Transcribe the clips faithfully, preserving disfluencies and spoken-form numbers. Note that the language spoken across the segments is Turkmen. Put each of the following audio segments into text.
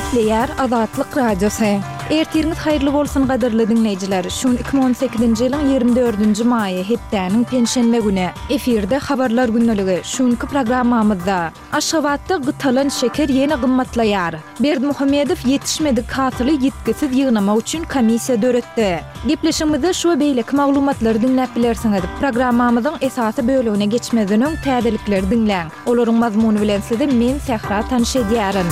Gepleýär Azatlyk Radiosu. Ertirňiz haýyrly bolsun gaderli dinleýijiler. Şun iki bin on sekizinji ýylyň ýigirme dördünji maýy hepdäniň penşenme güni. Efirde habarlar günneligi. Şunky programmamyzda Aşgabatda gytalan şeker ýene gymmatlaýar. Berdimuhammedow ýetişmedi katyly ýetkisiz ýygnama üçin komissiýa döretdi. Gepleşigimizde şu beýleki maglumatlary dinläp bilersiňiz. Programmamyzyň esasy bölügine geçmeden öň täzelikleri dinläň. Olaryň mazmuny bilen sizde men Sehra tanyş edýärin.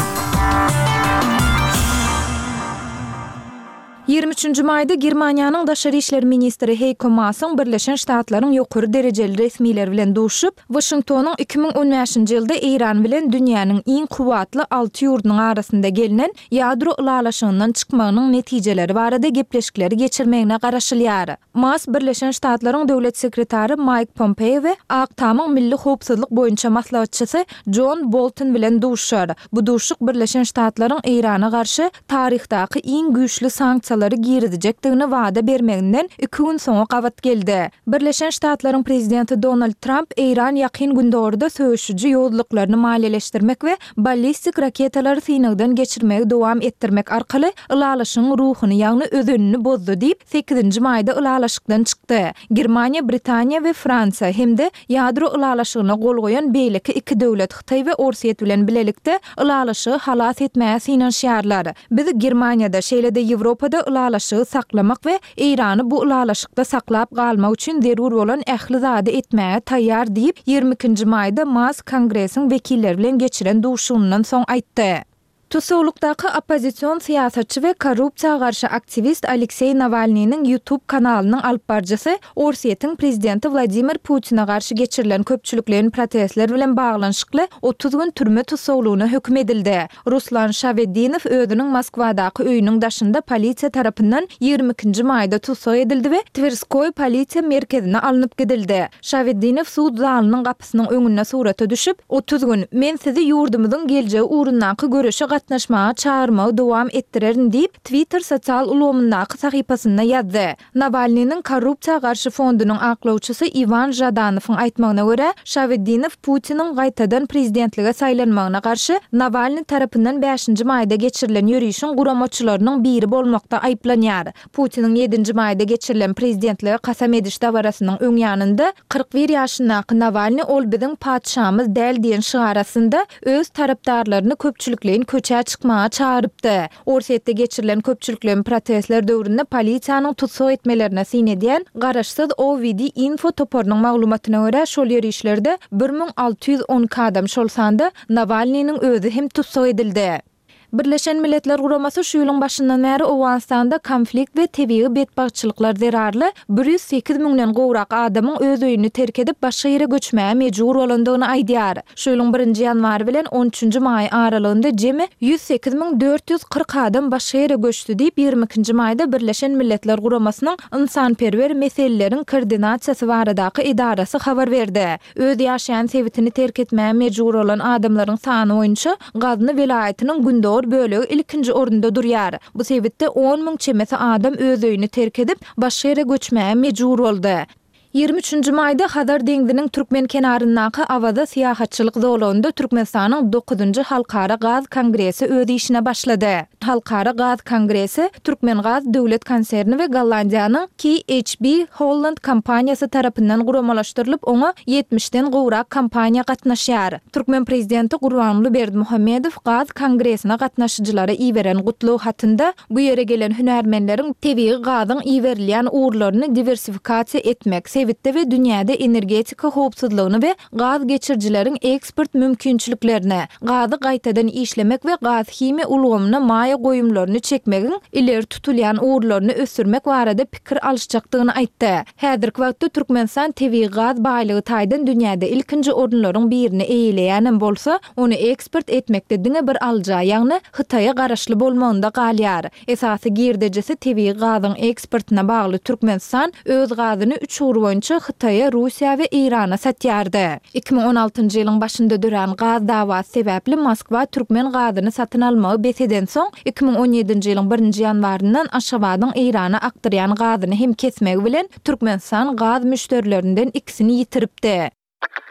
ýigirme üçünji maýda Germaniýanyň Daşary işleri ministri Heiko Maas'yň Birleşen Ştatlaryň ýokary derejeli resmiler bilen duşup, Washingtonyň iki bin on beşinji ýylda Iran bilen dünýäniň iň kuwatly alty ýurdunyň arasynda gelinen ýadro ulalaşygynyň çykmagynyň netijeleri barada gepleşikleri geçirmegine garaşylýar. Maas Birleşen Ştatlaryň döwlet sekretary Mike Pompeo we Aktamyň milli howpsuzlyk boýunça maslahatçysy John Bolton bilen duşar. Bu duşuk Birleşen Ştatlaryň Irana garşy taryhdaky iň güýçli sanksiýalary girizejekdigini wada bermeginden iki gün soňra gawat geldi. Birleşen Ştatlaryň prezidenti Donald Trump Iran ýakyn gündorda söýüşüji ýoldyklaryny maliýeleşdirmek we ballistik raketalary synagdan geçirmegi dowam etdirmek arkaly ulalaşygyň ruhuny ýagny özünni bozdu diýip sekizinji maýda ulalaşykdan çykdy. Germaniýa, Britaniýa we Fransa hemde ýadro ulalaşygyna gol goýan beýleki iki döwlet Hytaý we Orsiýet bilen bilelikde ulalaşygy halas etmäge synanşýarlar. Biz Germaniýada şeýlede Ýewropada ulalaşygy saklamak we Irany bu ulalaşykda saklap galmak üçin zerur bolan ähli zady etmäge taýýar diýip ýigirme ikinji maýda Maas Kongresiň wekilleri bilen geçiren duşugundan soň aýtdy. Tusoğlukdaki opozisiyon siyasatçı ve korrupsiya karşı aktivist Aleksey Navalny'nin YouTube kanalının alıp barjysy Orsiýetiň prezidenti Vladimir Putin'e karşı geçirilen köpçülüklerin protestler bilen baglanşykly otuz gün türme tusoğluğuna hüküm edildi. Ruslan Şavedinow özüniň Moskwadaky öýüniň daşynda polisiýa tarapyndan ýigirme ikinji maýda tusow edildi we Tverskoy polisiýa merkezine alınıp gidildi. Şavedinow suud zalynyň gapysynyň öňüne surata düşüp otuz gün men sizi ýurdumyzyň geljegi urundaky görüşe gatnaşmaga çağırmagy dowam etdirerin diýip Twitter sosial ulgamyndaky sahypasynda ýazdy. Navalnyň korrupsiýa garşy fondunyň aklawçysy Ivan Jadanowyň aýtmagyna görä, Şavedinow Putiniň gaýtadan prezidentlige saýlanmagyna garşy Navalny tarapyndan beşinji maýda geçirilen ýürüýüşiň guramaçylarynyň biri bolmakda aýplanýar. Putiniň ýedinji maýda geçirilen prezidentlige kasam ediş dawarasynyň öň ýanynda kırk bir ýaşyndaky Navalny ol biziň padşahymyz däl diýen şygarasynda öz tarapdarlaryny köpçülükleýin köçä çykmaga çağırıpdy. Orsiýetde geçirilen köpçülüklerin protestler döwründe polisiýanyň tutsaw etmelerine synedýän garaşsyz O V D info toporunyň maglumatyna görä şol ýerişlerde bir min alty ýüz on adam şol sanda Navalnyň özü hem tutsaw edildi. Birleşen Milletler Guramasy şu ýylyň başyndan bäri Owganistanda konflikt we tebii betbagçylyklar zerarly bir yüz sekiz miňden gowrak adamyň öz öýüni terk edip başga ýere göçmäge mejbur bolandygyny aýdýar. Şu ýylyň birinji ýanwary bilen on üçünji maý aralygynda jemi yüz sekiz miň dört yüz kırk adam başga ýere göçdi diýip ýigirme ikinji maýda Birleşen Milletler Guramasynyň insanperwer meseleleriň koordinasiýasy baradaky idarasy habar berdi. Öz ýaşaýan sebitini terk etmäge mejbur bolan adamlaryň sany boýunça Gazny welaýatynyň gündor bölegi ilkinji orunda durýar. Bu sebitde on miň çemesi adam öz öýüni terk edip başga ýere göçmäge mejbur boldy. ýigirme üçünji maýda Hazar deňziniň türkmen kenaryndaky Awada syýahatçylyk zolagynda Türkmenistanyň dokuzunji Halkara Gaz Kongresi öz işine başlady. Halkara Gaz Kongresi Türkmen Gaz döwlet konserni we Gollandiýanyň K H B Holland kompaniýasy tarapyndan guramalaşdyrylyp oňa yetmişden gowrak kompaniýa gatnaşýar. Türkmen prezidenti Gurbanly Berdimuhammedow Gaz Kongresine gatnaşyjylara iýeren gutlaw hatynda bu ýere gelen hünärmenleriň tebii gazyň iýerilýän uğurlaryny diversifikasiýa etmek, sebitde we dünýäde energetika howpsuzlygyny we gaz geçirjileriň eksport mümkinçiliklerini, gazy gaýtadan işlemek we gaz himi ulgamyna maýa goýumlaryny çekmegiň ileri tutulýan uğurlaryny ösürmek barada pikir alışjakdygyny aýtdy. Häzirki wagtda Türkmenistan tebii gaz baýlygy taýdan dünýäde ilkinji orunlaryň birini eýleýän bolsa, ony eksport etmekde diňe bir alja, ýagny Hytaýa garaşly bolmagynda galýar. Esasy girdejesi tebii gazyň eksportyna bagly Türkmenistan öz gazyny üç ýyl boýunça Hytaýa, Russiýa we Irana satýardy. iki bin on altynjy ýylyň başynda duran gaz dawasy sebäpli Moskwa türkmen gazyny satyn almagy beseden soň iki bin on ýedinji ýylyň birinji ýanwaryndan Aşgabatyň Irana akdyrýan gazyny hem kesmegi bilen Türkmenistan gaz müşterilerinden ikisini ýitiripdi.